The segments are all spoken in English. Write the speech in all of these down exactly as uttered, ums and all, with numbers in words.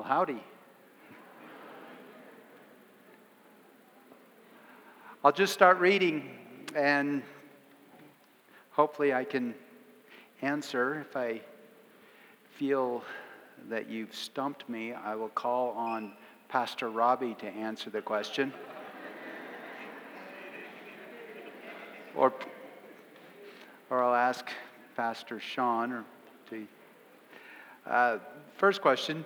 Well, howdy. I'll just start reading, and hopefully I can answer. If I feel that you've stumped me, I will call on Pastor Robbie to answer the question. or, or I'll ask Pastor Sean. Or to, uh, first question.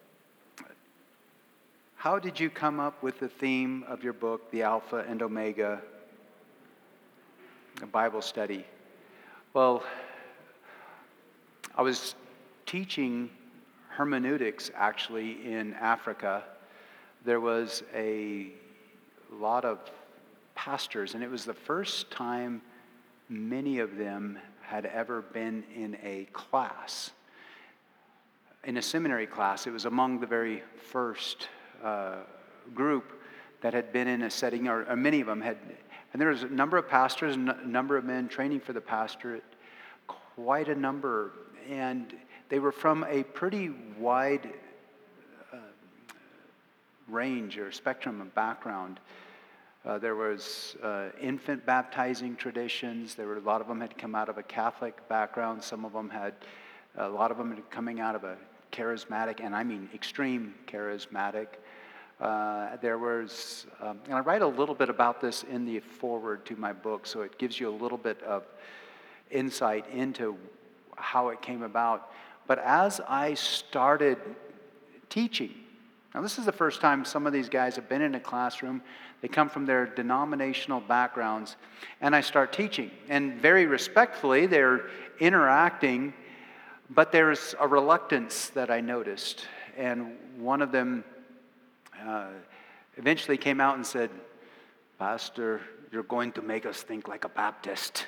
How did you come up with the theme of your book, The Alpha and Omega, a Bible study? Well, I was teaching hermeneutics actually in Africa. There was a lot of pastors, and it was the first time many of them had ever been in a class, in a seminary class. It was among the very first Uh, group that had been in a setting, or, or many of them had, and there was a number of pastors, a number of men training for the pastorate, quite a number, and they were from a pretty wide uh, range or spectrum of background. Uh, there was uh, infant baptizing traditions. There were a lot of them had come out of a Catholic background. Some of them had, a lot of them had coming out of a charismatic, and I mean extreme charismatic. Uh, there was, um, and I write a little bit about this in the foreword to my book, so it gives you a little bit of insight into how it came about. But as I started teaching, now this is the first time some of these guys have been in a classroom. They come from their denominational backgrounds, and I start teaching. And very respectfully, they're interacting, but there's a reluctance that I noticed. And one of them uh, eventually came out and said, "Pastor, you're going to make us think like a Baptist."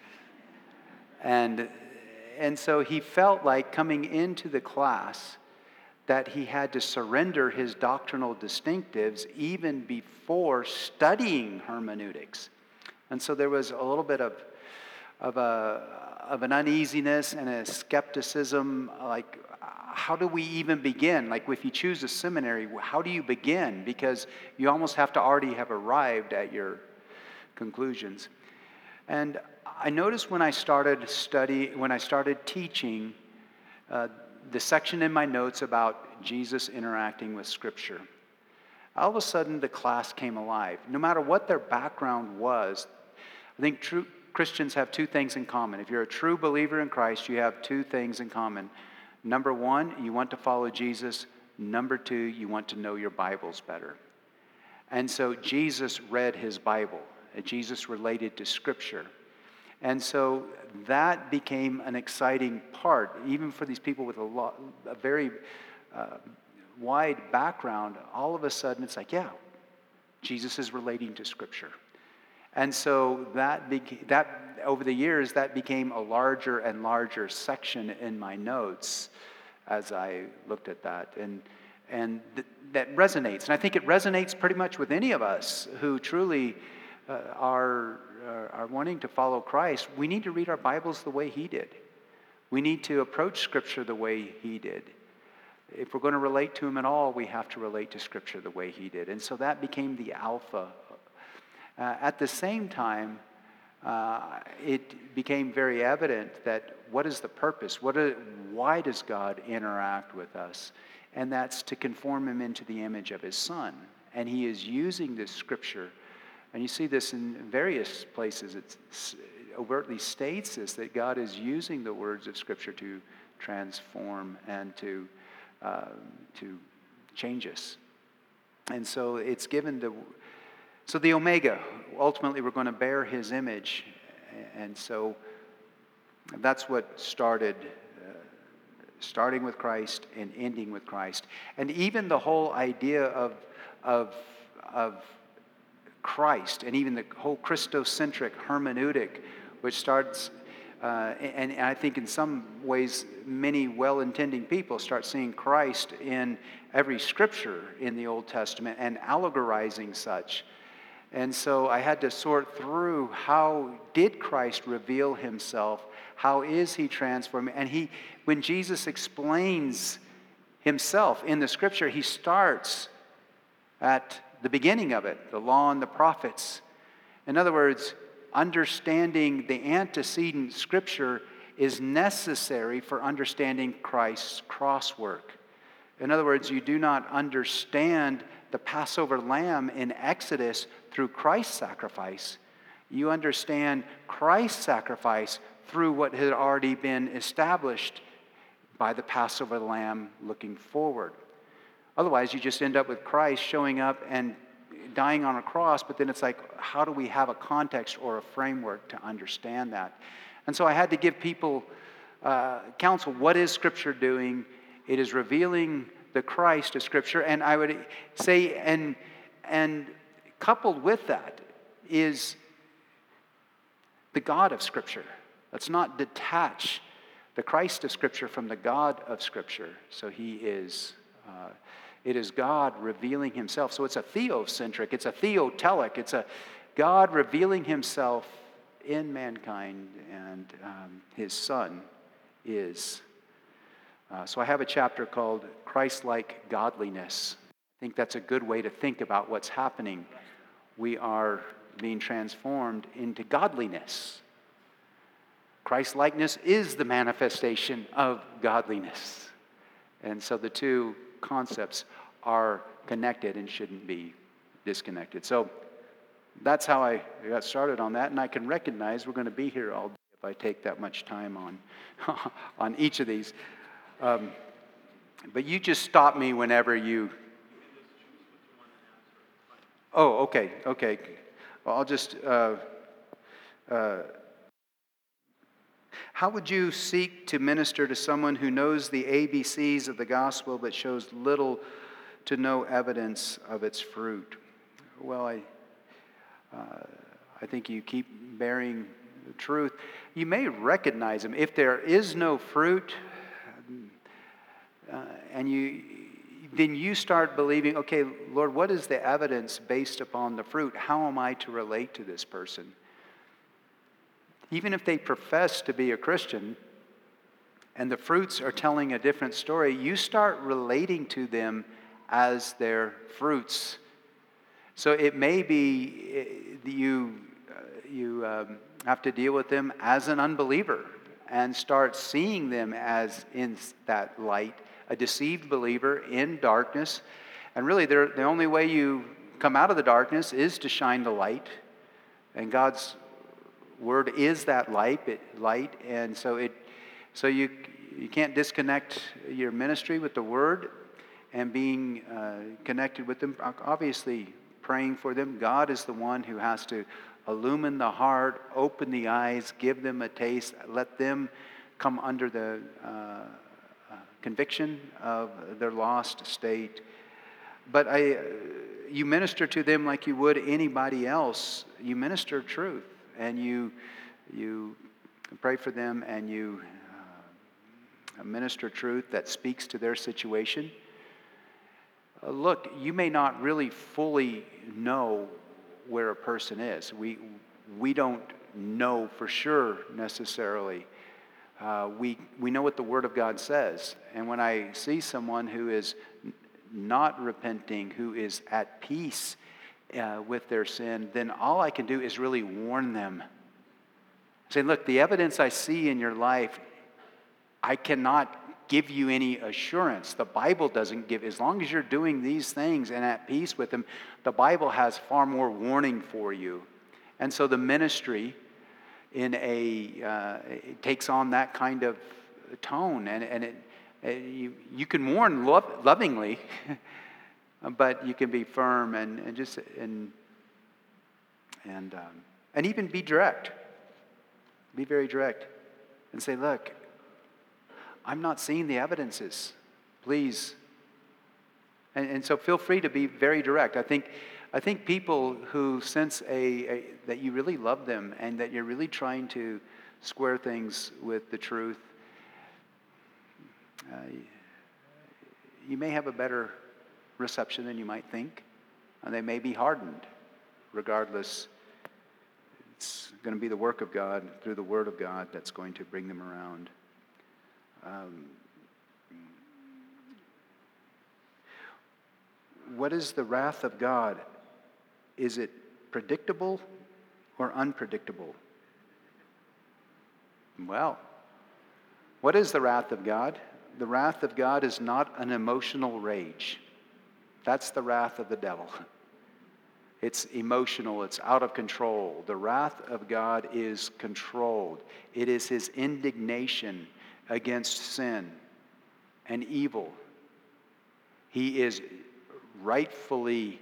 And, and so he felt like coming into the class that he had to surrender his doctrinal distinctives even before studying hermeneutics. And so there was a little bit of, of a of an uneasiness and a skepticism, like, how do we even begin? Like, if you choose a seminary, how do you begin? Because you almost have to already have arrived at your conclusions. And I noticed when I started study, when I started teaching, uh, the section in my notes about Jesus interacting with Scripture, all of a sudden the class came alive. No matter what their background was, I think true Christians have two things in common. If you're a true believer in Christ, you have two things in common. Number one, you want to follow Jesus. Number two, you want to know your Bibles better. And so Jesus read his Bible. Jesus related to Scripture. And so that became an exciting part, even for these people with a, lot, a very uh, wide background. All of a sudden, it's like, yeah, Jesus is relating to Scripture. And so that, beca- that over the years, that became a larger and larger section in my notes as I looked at that. And, and th- that resonates. And I think it resonates pretty much with any of us who truly uh, are, are, are wanting to follow Christ. We need to read our Bibles the way he did. We need to approach Scripture the way he did. If we're going to relate to him at all, we have to relate to Scripture the way he did. And so that became the alpha. Uh, at the same time, uh, it became very evident that what is the purpose? What are, why does God interact with us? And that's to conform him into the image of his Son. And he is using this Scripture. And you see this in various places. It overtly states this, that God is using the words of Scripture to transform and to, uh, to change us. And so it's given the... So the Omega, ultimately we're going to bear his image. And so that's what started, uh, starting with Christ and ending with Christ. And even the whole idea of, of, of Christ, and even the whole Christocentric hermeneutic, which starts, uh, and, and I think in some ways many well-intending people start seeing Christ in every scripture in the Old Testament and allegorizing such. And so I had to sort through, how did Christ reveal himself? How is he transforming? And he, when Jesus explains himself in the Scripture, he starts at the beginning of it, the law and the prophets. In other words, understanding the antecedent Scripture is necessary for understanding Christ's cross work. In other words, you do not understand the Passover lamb in Exodus through Christ's sacrifice. You understand Christ's sacrifice through what had already been established by the Passover lamb looking forward. Otherwise, you just end up with Christ showing up and dying on a cross, but then it's like, how do we have a context or a framework to understand that? And so I had to give people uh, counsel. What is Scripture doing? It is revealing the Christ of Scripture. And I would say, and, and coupled with that is the God of Scripture. Let's not detach the Christ of Scripture from the God of Scripture. So he is, uh, it is God revealing himself. So it's a theocentric, it's a theotelic, it's a God revealing himself in mankind, and um, his Son is. Uh, so I have a chapter called Christ-like Godliness. I think that's a good way to think about what's happening. We are being transformed into godliness. Christ-likeness is the manifestation of godliness. And so the two concepts are connected and shouldn't be disconnected. So that's how I got started on that, and I can recognize we're going to be here all day if I take that much time on, on each of these. Um, but you just stop me whenever you... Oh, okay, okay. Well, I'll just... Uh, uh, how would you seek to minister to someone who knows the A B Cs of the gospel but shows little to no evidence of its fruit? Well, I, uh, I think you keep bearing the truth. You may recognize them. If there is no fruit, uh, and you, then you start believing, okay, Lord, what is the evidence based upon the fruit? How am I to relate to this person? Even if they profess to be a Christian and the fruits are telling a different story, you start relating to them as their fruits. So it may be you, uh, you um, have to deal with them as an unbeliever and start seeing them as in that light, a deceived believer in darkness. And really, the only way you come out of the darkness is to shine the light. And God's Word is that light, it, light, and so it, so you you can't disconnect your ministry with the Word and being uh, connected with them. Obviously, praying for them. God is the one who has to illumine the heart, open the eyes, give them a taste, let them come under the uh, uh, conviction of their lost state. But I, you minister to them like you would anybody else. You minister truth. And you you pray for them, and you uh, minister truth that speaks to their situation. Uh, look, you may not really fully know where a person is. We we don't know for sure necessarily. Uh, we we know what the Word of God says, and when I see someone who is not repenting, who is at peace Uh, with their sin, then all I can do is really warn them. Say, look, the evidence I see in your life, I cannot give you any assurance. The Bible doesn't give. As long as you're doing these things and at peace with them, the Bible has far more warning for you. And so the ministry in a uh, it takes on that kind of tone, and and it, it you you can warn love, lovingly. But you can be firm and, and just and and um, and even be direct. Be very direct, and say, "Look, I'm not seeing the evidences. Please." And, and so, feel free to be very direct. I think, I think people who sense a, a that you really love them and that you're really trying to square things with the truth, uh, you may have a better reception than you might think, and they may be hardened. Regardless, it's going to be the work of God through the Word of God that's going to bring them around. Um, what is the wrath of God? Is it predictable or unpredictable? Well, what is the wrath of God? The wrath of God is not an emotional rage. That's the wrath of the devil. It's emotional, it's out of control. The wrath of God is controlled. It is his indignation against sin and evil. He is rightfully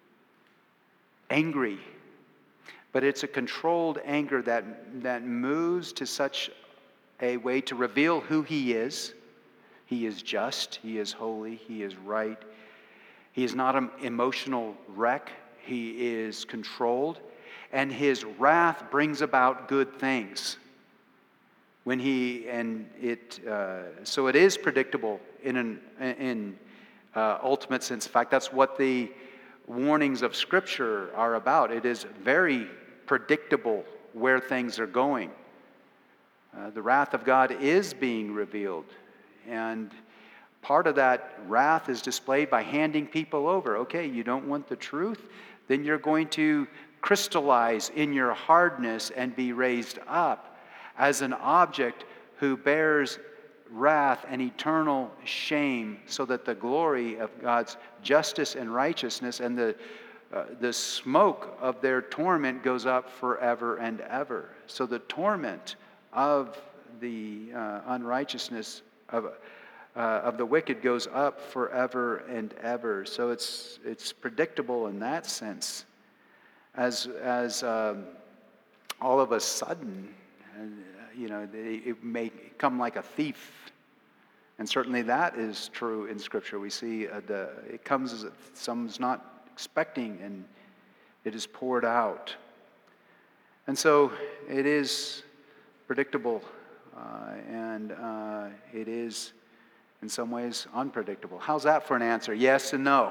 angry, but it's a controlled anger that, that moves to such a way to reveal who he is. He is just, he is holy, he is right. He is not an emotional wreck. He is controlled, and his wrath brings about good things. When he and it, uh, so it is predictable in an in uh, ultimate sense. In fact, that's what the warnings of Scripture are about. It is very predictable where things are going. Uh, the wrath of God is being revealed, and part of that wrath is displayed by handing people over. Okay, you don't want the truth? Then you're going to crystallize in your hardness and be raised up as an object who bears wrath and eternal shame, so that the glory of God's justice and righteousness and the, uh, the smoke of their torment goes up forever and ever. So the torment of the uh, unrighteousness of Uh, of the wicked goes up forever and ever. So it's it's predictable in that sense. As as um, all of a sudden, uh, you know, they, it may come like a thief, and certainly that is true in Scripture. We see uh, the it comes as someone's not expecting, and it is poured out. And so it is predictable, uh, and uh, it is, in some ways, unpredictable. How's that for an answer? Yes and no.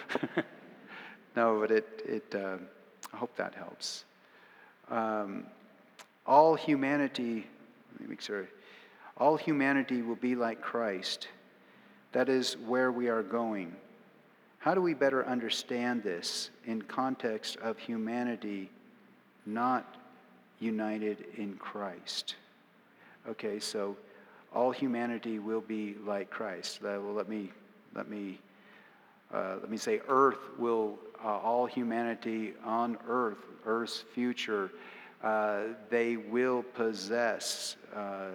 No, but it, it uh, I hope that helps. Um, all humanity, let me make sure, all humanity will be like Christ. That is where we are going. How do we better understand this in context of humanity not united in Christ? Okay, so all humanity will be like Christ. Uh, well, let me let me uh, let me say, Earth will uh, all humanity on Earth, Earth's future, uh, they will possess uh,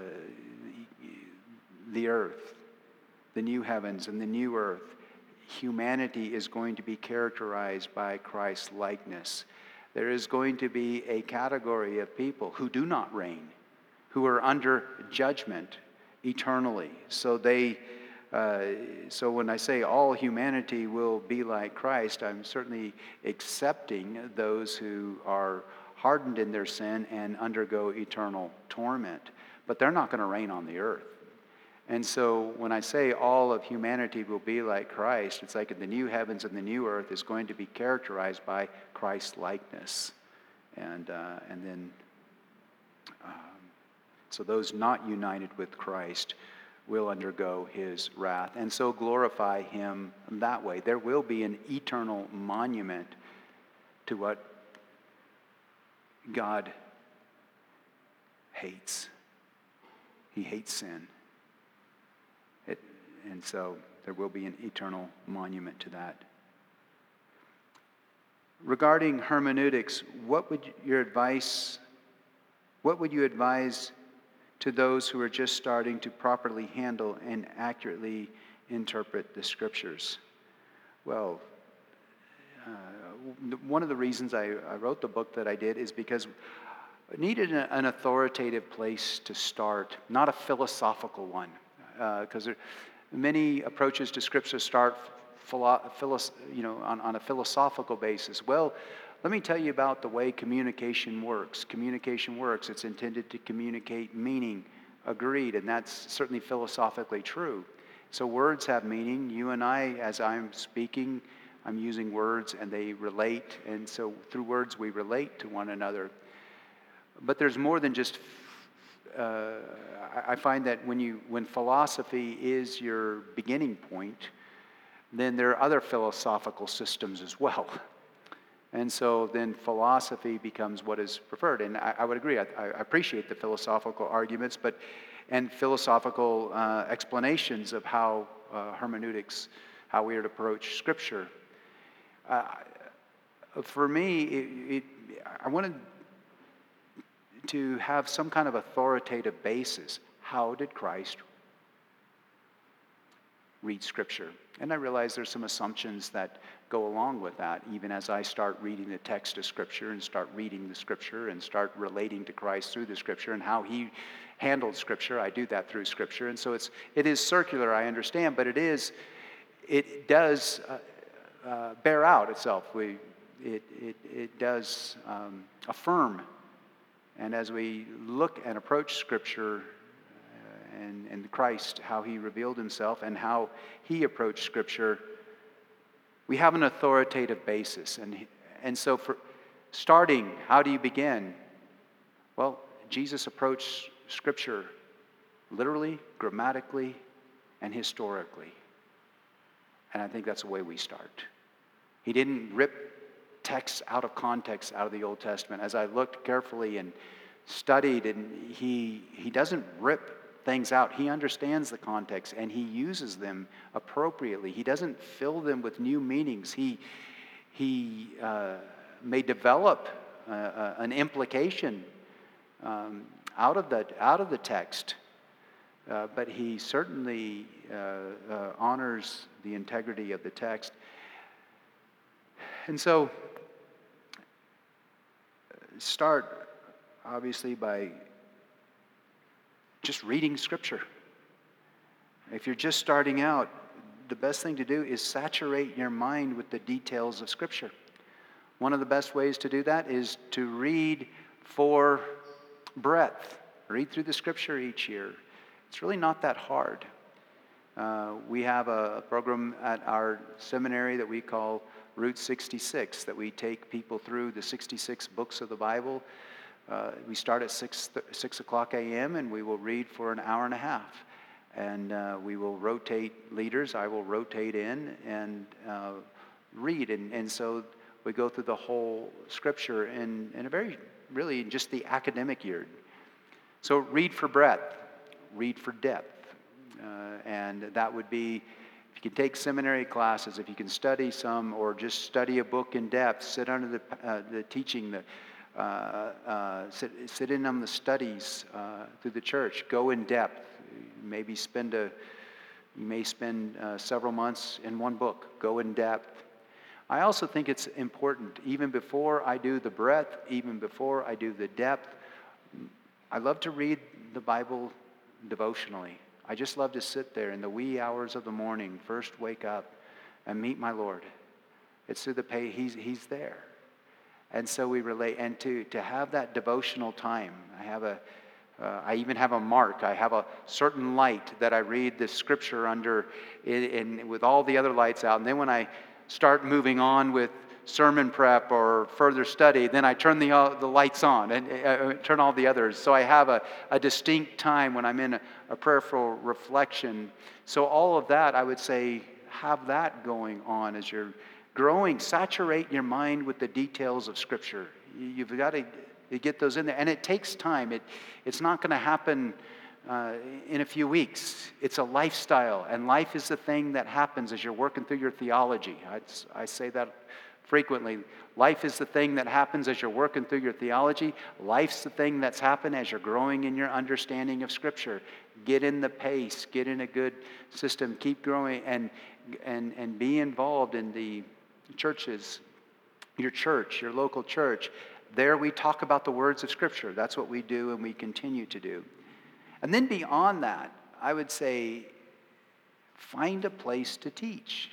the earth, the new heavens and the new earth. Humanity is going to be characterized by Christ's likeness. There is going to be a category of people who do not reign, who are under judgment eternally. So they, uh, so when I say all humanity will be like Christ, I'm certainly accepting those who are hardened in their sin and undergo eternal torment. But they're not going to reign on the earth. And so when I say all of humanity will be like Christ, it's like the new heavens and the new earth is going to be characterized by Christ's likeness. And, uh, and then, um, so those not united with Christ will undergo his wrath and so glorify him that way. There will be an eternal monument to what God hates. He hates sin. It, and so there will be an eternal monument to that. Regarding hermeneutics, what would your advice, what would you advise to those who are just starting to properly handle and accurately interpret the Scriptures? Well, uh, one of the reasons I, I wrote the book that I did is because I needed an authoritative place to start, not a philosophical one. Because uh, many approaches to Scripture start philo- philo- you know, on, on a philosophical basis. Well, let me tell you about the way communication works. Communication works. It's intended to communicate meaning. Agreed. And that's certainly philosophically true. So words have meaning. You and I, as I'm speaking, I'm using words and they relate. And so through words we relate to one another. But there's more than just Uh, I find that when you when philosophy is your beginning point, then there are other philosophical systems as well. And so then philosophy becomes what is preferred. And I, I would agree, I, I appreciate the philosophical arguments, but and philosophical uh, explanations of how uh, hermeneutics, how we are to approach Scripture. Uh, for me, it, it, I wanted to have some kind of authoritative basis. How did Christ read Scripture? And I realize there's some assumptions that go along with that, even as I start reading the text of Scripture and start reading the Scripture and start relating to Christ through the Scripture and how he handled Scripture. I do that through Scripture. And so it's, it is circular, I understand, but it is, it does uh, uh, bear out itself. We, it, it, it does um, affirm. And as we look and approach Scripture and, and Christ, how he revealed himself and how he approached Scripture, we have an authoritative basis. And, and so for starting, how do you begin? Well, Jesus approached Scripture literally, grammatically, and historically. And I think that's the way we start. He didn't rip texts out of context out of the Old Testament. As I looked carefully and studied, and he he doesn't rip things out. He understands the context and he uses them appropriately. He doesn't fill them with new meanings. He he uh, may develop uh, uh, an implication um, out of the out of the text, uh, but he certainly uh, uh, honors the integrity of the text. And so, start obviously by just reading Scripture. If you're just starting out, the best thing to do is saturate your mind with the details of Scripture. One of the best ways to do that is to read for breadth. Read through the Scripture each year. It's really not that hard. Uh, we have a program at our seminary that we call Route sixty-six, that we take people through the sixty-six books of the Bible. Uh, we start at six, six o'clock a.m. and we will read for an hour and a half. And uh, we will rotate leaders. I will rotate in and uh, read. And, and so we go through the whole Scripture in, in a very, really just the academic year. So read for breadth, read for depth. Uh, and that would be, if you can take seminary classes, if you can study some or just study a book in depth, sit under the, uh, the teaching, the Uh, uh, sit, sit in on the studies uh, through the church. Go in depth. Maybe spend a, you may spend uh, several months in one book. Go in depth. I also think it's important, even before I do the breadth, even before I do the depth, I love to read the Bible devotionally. I just love to sit there in the wee hours of the morning, first wake up and meet my Lord. It's through the pay, he's, he's there. And so we relate, and to, to have that devotional time. I have a, uh, I even have a mark. I have a certain light that I read the Scripture under, in, in, with all the other lights out. And then when I start moving on with sermon prep or further study, then I turn the uh, the lights on and uh, turn all the others. So I have a, a distinct time when I'm in a, a prayerful reflection. So all of that, I would say, have that going on as you're growing. Saturate your mind with the details of Scripture. You've got to get those in there. And it takes time. It, it's not going to happen uh, in a few weeks. It's a lifestyle. And life is the thing that happens as you're working through your theology. I, I say that frequently. Life is the thing that happens as you're working through your theology. Life's the thing that's happened as you're growing in your understanding of Scripture. Get in the pace. Get in a good system. Keep growing and and and be involved in the churches, your church, your local church. There we talk about the words of Scripture. That's what we do and we continue to do. And then beyond that, I would say, find a place to teach.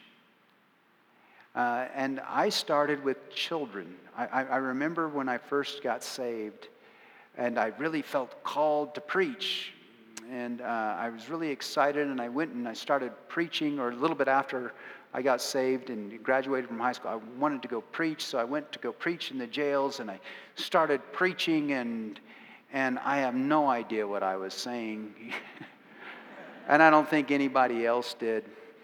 Uh, and I started with children. I, I, I remember when I first got saved, and I really felt called to preach. And uh, I was really excited, and I went and I started preaching, or a little bit after I got saved and graduated from high school. I wanted to go preach, so I went to go preach in the jails, and I started preaching, and and I have no idea what I was saying. And I don't think anybody else did.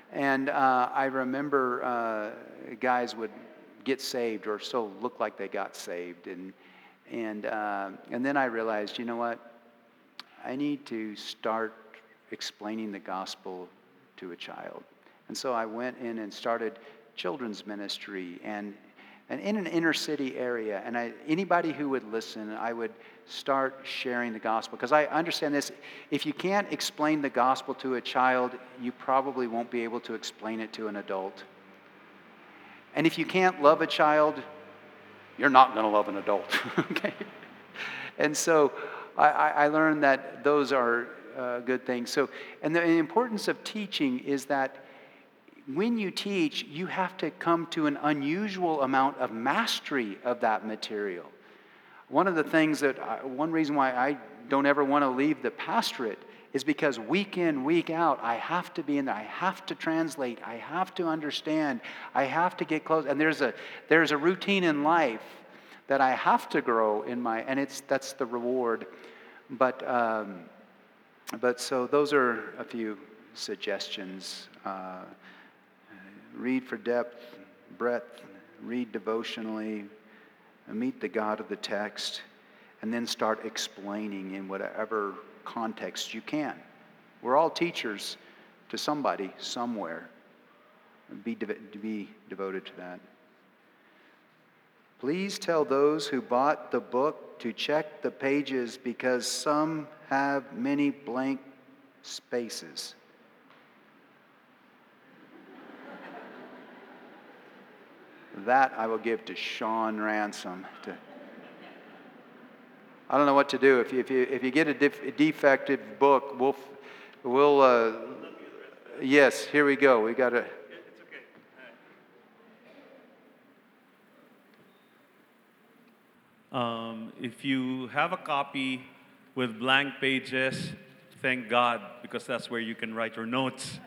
And uh, I remember uh, guys would get saved or so look like they got saved. And, and, uh, and then I realized, you know what? I need to start explaining the gospel to a child. And so I went in and started children's ministry and and in an inner city area. And I, anybody who would listen, I would start sharing the gospel. Because I understand this, if you can't explain the gospel to a child, you probably won't be able to explain it to an adult. And if you can't love a child, you're not going to love an adult. Okay? And so I, I learned that those are uh, good things. So, and the importance of teaching is that when you teach, you have to come to an unusual amount of mastery of that material. One of the things that, I, one reason why I don't ever want to leave the pastorate is because week in, week out, I have to be in there. I have to translate. I have to understand. I have to get close. And there's a there's a routine in life that I have to grow in my, and it's that's the reward. But um, but so those are a few suggestions. Uh, Read for depth, breadth, read devotionally, meet the God of the text, and then start explaining in whatever context you can. We're all teachers to somebody, somewhere. Be, de- be devoted to that. Please tell those who bought the book to check the pages because some have many blank spaces. That I will give to Sean Ransom. To, I don't know what to do. If you, if you, if you get a, def, a defective book, we'll, we'll uh, yes, here we go. We got to. It's okay. Um, if you have a copy with blank pages, thank God, because that's where you can write your notes.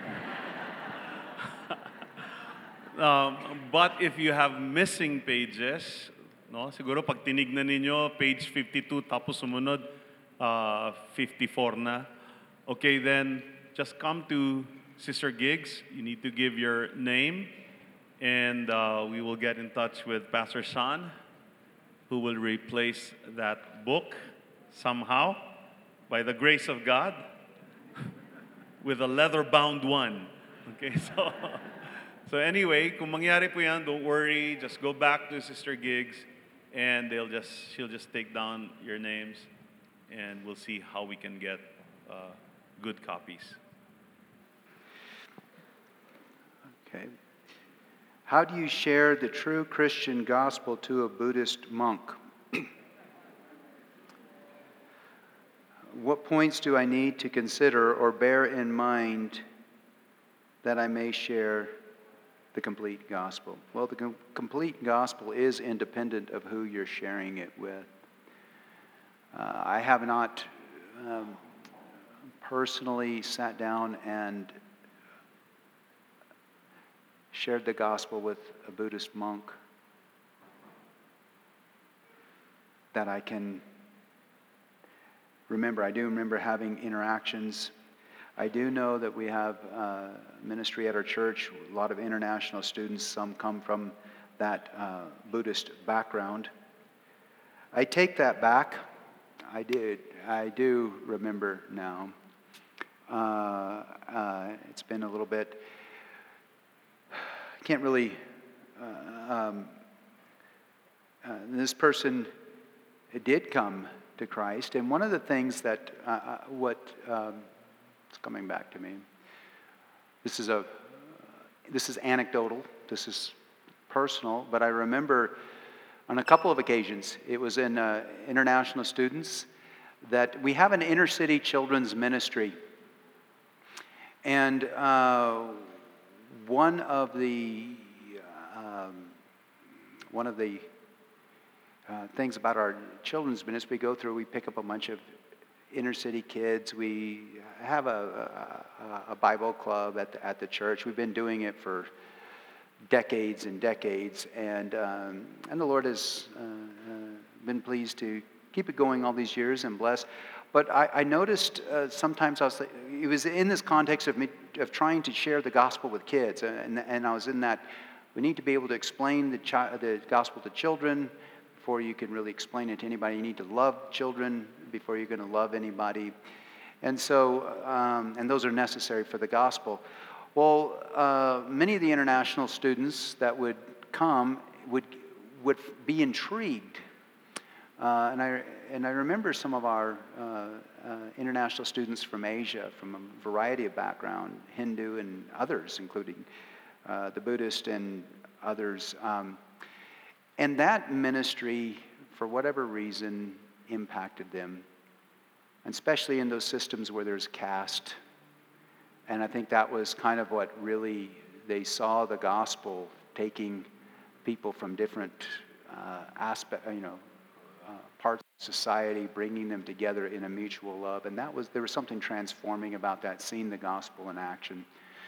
Um, but if you have missing pages, no, siguro pag tinignan ninyo, page fifty-two, tapos sumunod, uh, fifty-four na. Okay, then just come to Sister Gigs. You need to give your name, and uh, we will get in touch with Pastor Sean, who will replace that book somehow, by the grace of God, with a leather-bound one. Okay, so... So anyway, kung mangyari po yan, don't worry. Just go back to Sister Gigs, and they'll just she'll just take down your names, and we'll see how we can get uh, good copies. Okay. How do you share the true Christian gospel to a Buddhist monk? What points do I need to consider or bear in mind that I may share the complete gospel? Well, the com- complete gospel is independent of who you're sharing it with. Uh, I have not um, personally sat down and shared the gospel with a Buddhist monk that I can remember. I do remember having interactions. I do know that we have uh, ministry at our church, a lot of international students. Some come from that uh, Buddhist background. I take that back. I did. I do remember now. Uh, uh, it's been a little bit. I can't really. Uh, um, uh, this person did come to Christ, and one of the things that uh, what. Um, It's coming back to me. This is a, this is anecdotal. This is personal. But I remember on a couple of occasions, it was in uh, international students, that we have an inner city children's ministry, and uh, one of the um, one of the uh, things about our children's ministry we go through, we pick up a bunch of inner city kids. We have a, a, a Bible club at the, at the church. We've been doing it for decades and decades, and um, and the Lord has uh, uh, been pleased to keep it going all these years and bless. But I, I noticed uh, sometimes I was, it was in this context of me, of trying to share the gospel with kids. And, and I was in that, we need to be able to explain the, chi- the gospel to children before you can really explain it to anybody. You need to love children before you're going to love anybody. And so, um, and those are necessary for the gospel. Well, uh, many of the international students that would come would would be intrigued. Uh, and I and I remember some of our uh, uh, international students from Asia, from a variety of background, Hindu and others, including uh, the Buddhist and others. Um, and that ministry, for whatever reason, impacted them, and especially in those systems where there's caste. And I think that was kind of what really, they saw the gospel taking people from different uh, aspect, you know, uh, parts of society, bringing them together in a mutual love. And that was, there was something transforming about that, seeing the gospel in action.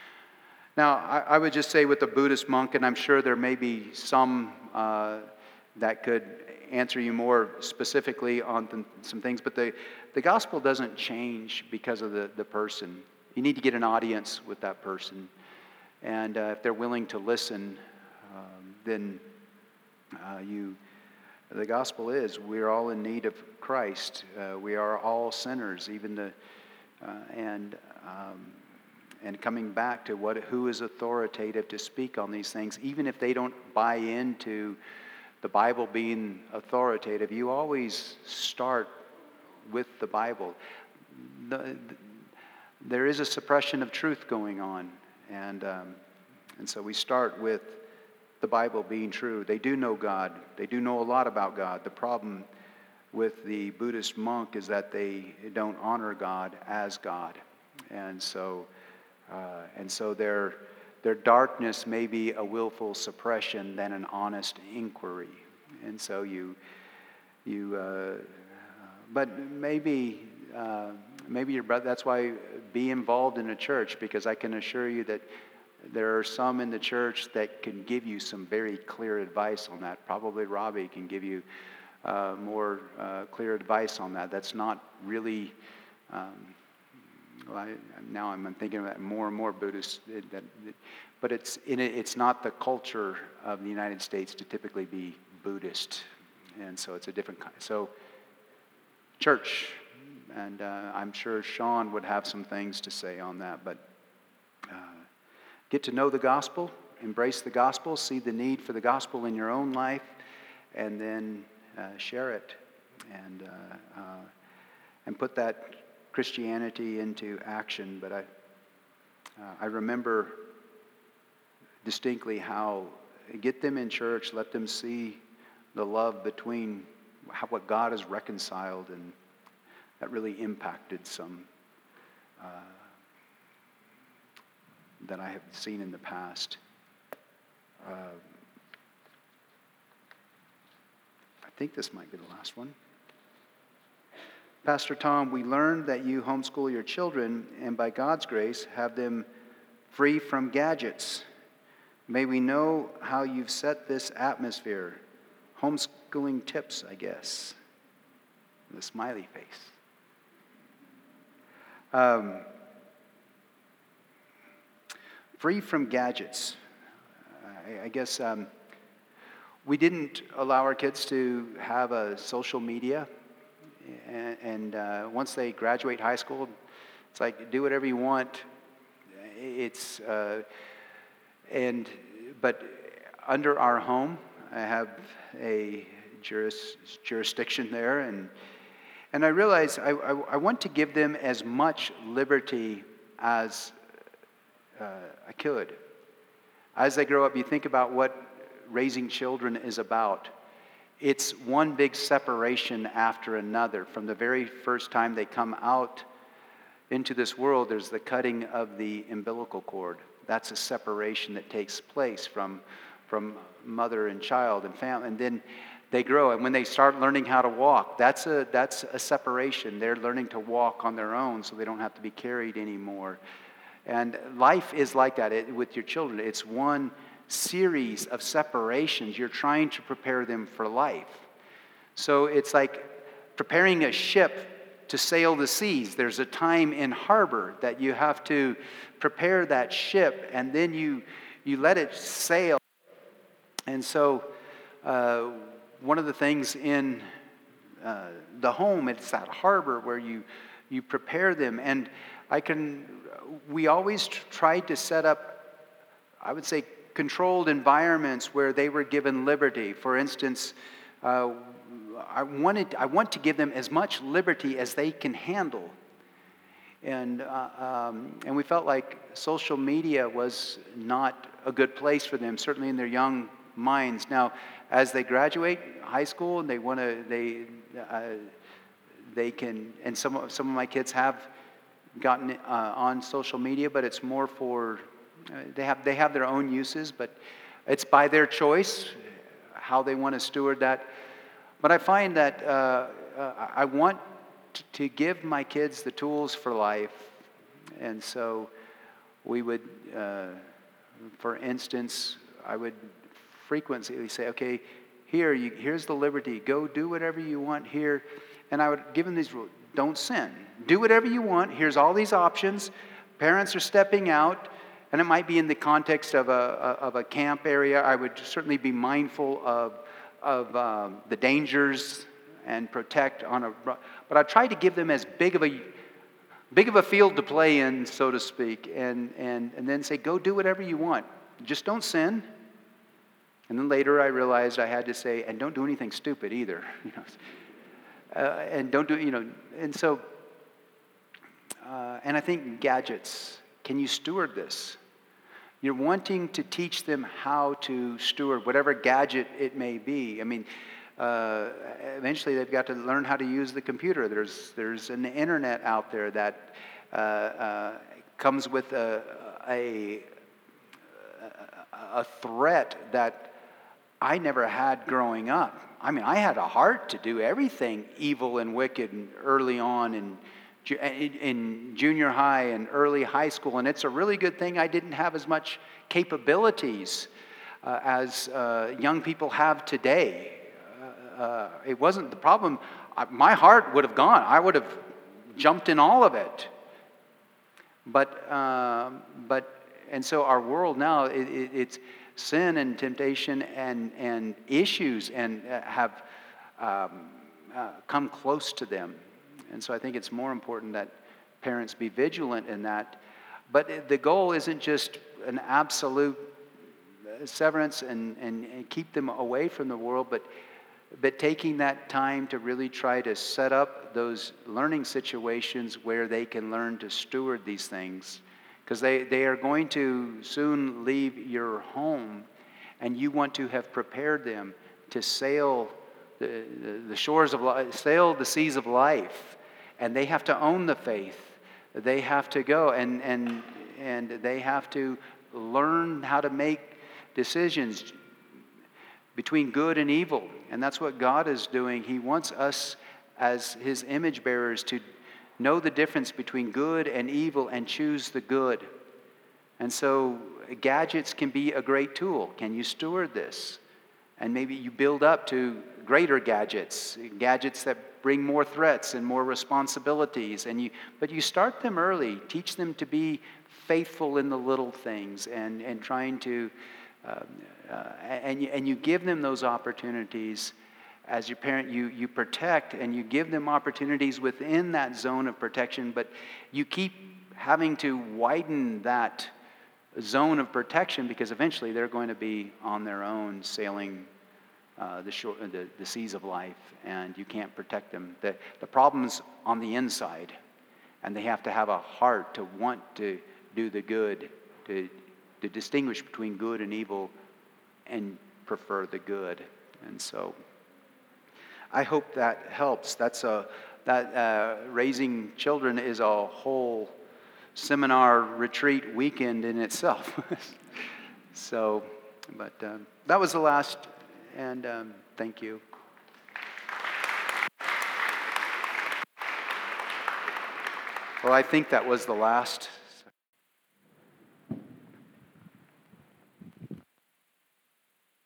Now, I, I would just say with the Buddhist monk, and I'm sure there may be some uh, that could answer you more specifically on th- some things, but the, the gospel doesn't change because of the, the person. You need to get an audience with that person. And uh, if they're willing to listen, um, then uh, you, the gospel is, we're all in need of Christ. Uh, we are all sinners, even the, uh, and um, and coming back to what, who is authoritative to speak on these things, even if they don't buy into the Bible being authoritative, you always start with the Bible. The, the, there is a suppression of truth going on, and um, and so we start with the Bible being true. They do know God. They do know a lot about God. The problem with the Buddhist monk is that they don't honor God as God, and so uh, and so their their darkness may be a willful suppression than an honest inquiry, and so you you. Uh, but maybe. Uh, Maybe your brother, that's why be involved in a church, because I can assure you that there are some in the church that can give you some very clear advice on that. Probably Robbie can give you uh, more uh, clear advice on that. That's not really, um, well, I, now I'm thinking about more and more Buddhists, that, that, but it's, in it, it's not the culture of the United States to typically be Buddhist. And so it's a different kind. So, church. And uh, I'm sure Sean would have some things to say on that. But uh, get to know the gospel, embrace the gospel, see the need for the gospel in your own life, and then uh, share it, and uh, uh, and put that Christianity into action. But I uh, I remember distinctly how get them in church, let them see the love between how, what God has reconciled, and that really impacted some uh, that I have seen in the past. Uh, I think this might be the last one. Pastor Tom, we learned that you homeschool your children, and by God's grace, have them free from gadgets. May we know how you've set this atmosphere. Homeschooling tips, I guess. The smiley face. Um, free from gadgets. I, I guess um, we didn't allow our kids to have a social media, and, and uh, once they graduate high school, it's like do whatever you want. It's uh, and but under our home, I have a juris, jurisdiction there, and. And I realize I, I, I want to give them as much liberty as uh, I could. As they grow up, you think about what raising children is about. It's one big separation after another. From the very first time they come out into this world, there's the cutting of the umbilical cord. That's a separation that takes place from, from mother and child and family. And then they grow, and when they start learning how to walk, that's a that's a separation. They're learning to walk on their own, so they don't have to be carried anymore. And life is like that it, with your children. It's one series of separations. You're trying to prepare them for life. So it's like preparing a ship to sail the seas. There's a time in harbor that you have to prepare that ship, and then you you let it sail. And so uh, one of the things in uh, the home, it's that harbor where you you prepare them. And I can, we always tried to set up, I would say, controlled environments where they were given liberty. For instance, uh, I wanted, I want to give them as much liberty as they can handle. And, uh, um, and we felt like social media was not a good place for them, certainly in their young minds. Now, as they graduate high school and they want to, they, uh, they can, and some, of- some of my kids have gotten uh, on social media, but it's more for, uh, they have, they have their own uses, but it's by their choice how they want to steward that. But I find that uh, uh, I want to give my kids the tools for life. And so we would, uh, for instance, I would frequently say, okay, here, you, here's the liberty. Go do whatever you want here. And I would give them these rules. Don't sin. Do whatever you want. Here's all these options. Parents are stepping out. And it might be in the context of a, of a camp area. I would certainly be mindful of, of um, the dangers and protect on a, but I try to give them as big of a big of a field to play in, so to speak, and and and then say, go do whatever you want, just don't sin. And then later I realized I had to say, and don't do anything stupid either, you know, uh, and don't do, you know, and so, uh, and I think gadgets. Can you steward this? You're wanting to teach them how to steward whatever gadget it may be. I mean. Uh, eventually, they've got to learn how to use the computer. There's there's an internet out there that uh, uh, comes with a, a a threat that I never had growing up. I mean, I had a heart to do everything evil and wicked early on in in junior high and early high school, and it's a really good thing I didn't have as much capabilities uh, as uh, young people have today. Uh, it wasn't the problem. I, my heart would have gone. I would have jumped in all of it. But, uh, but, and so our world now, it, it, it's sin and temptation and, and issues and uh, have um, uh, come close to them. And so I think it's more important that parents be vigilant in that. But the goal isn't just an absolute severance and, and, and keep them away from the world, but But taking that time to really try to set up those learning situations where they can learn to steward these things. Because they, they are going to soon leave your home, and you want to have prepared them to sail the, the shores of life, sail the seas of life. And they have to own the faith. They have to go, and, and, and they have to learn how to make decisions between good and evil. And that's what God is doing. He wants us as His image bearers to know the difference between good and evil and choose the good. And so gadgets can be a great tool. Can you steward this? And maybe you build up to greater gadgets, gadgets that bring more threats and more responsibilities. And you, but you start them early. Teach them to be faithful in the little things and, and trying to Uh, uh, and, you, and you give them those opportunities as your parent. You, you protect and you give them opportunities within that zone of protection, but you keep having to widen that zone of protection because eventually they're going to be on their own sailing uh, the, shore, the, the seas of life, and you can't protect them. The, the problem's on the inside, and they have to have a heart to want to do the good, to to distinguish between good and evil and prefer the good. And so I hope that helps. That's a, that uh, raising children is a whole seminar retreat weekend in itself. So, but um, that was the last, and um, thank you. Well, I think that was the last.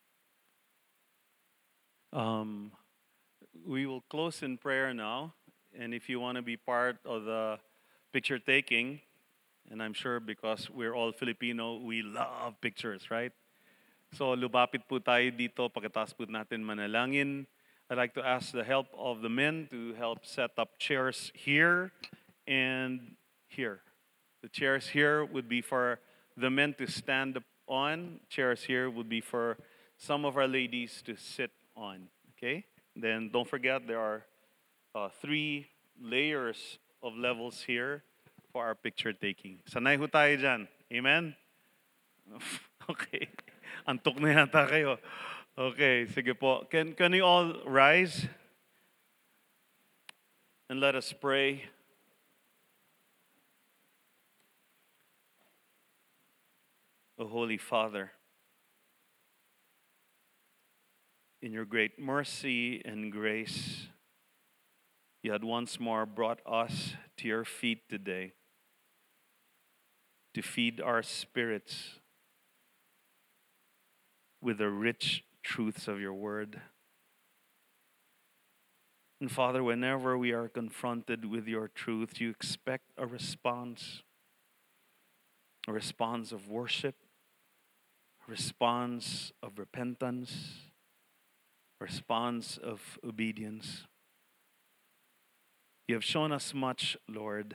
Um, we will close in prayer now, And if you want to be part of the picture taking, and I'm sure because we're all Filipino, we love pictures, right? So lupapit po tayo dito pagkatapos po natin manalangin. I'd like to ask the help of the men to help set up chairs here and here. The chairs here would be for the men to stand on. Chairs here would be for some of our ladies to sit on. Okay? Then don't forget there are uh, three layers of levels here for our picture taking. Sanay ho tayo dyan. Amen? Okay. Antok na yata kayo. Okay, sige po. Can, can you all rise? And let us pray. O Holy Father, in your great mercy and grace, you had once more brought us to your feet today to feed our spirits with the rich truths of your word. And Father, whenever we are confronted with your truth, you expect a response, a response of worship, a response of repentance, a response of obedience. You have shown us much, Lord.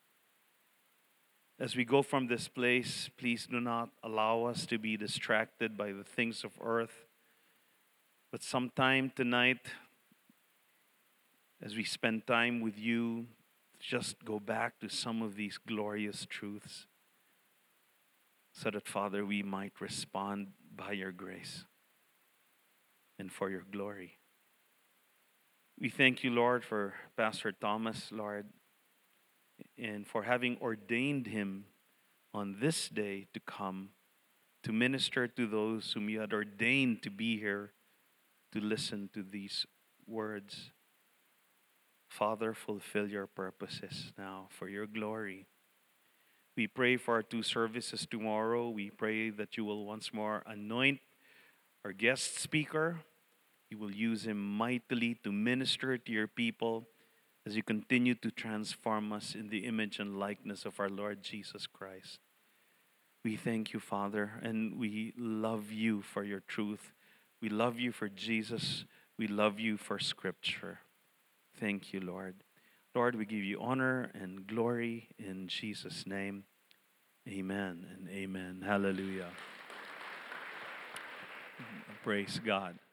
As we go from this place, please do not allow us to be distracted by the things of earth. But sometime tonight, as we spend time with you, just go back to some of these glorious truths so that, Father, we might respond by your grace and for your glory. We thank you, Lord, for Pastor Thomas, Lord, and for having ordained him on this day to come to minister to those whom you had ordained to be here to listen to these words. Father, fulfill your purposes now for your glory. We pray for our two services tomorrow. We pray that you will once more anoint our guest speaker. You will use him mightily to minister to your people as you continue to transform us in the image and likeness of our Lord Jesus Christ. We thank you, Father, and we love you for your truth. We love you for Jesus. We love you for Scripture. Thank you, Lord. Lord, we give you honor and glory in Jesus' name. Amen and amen. Hallelujah. Praise God.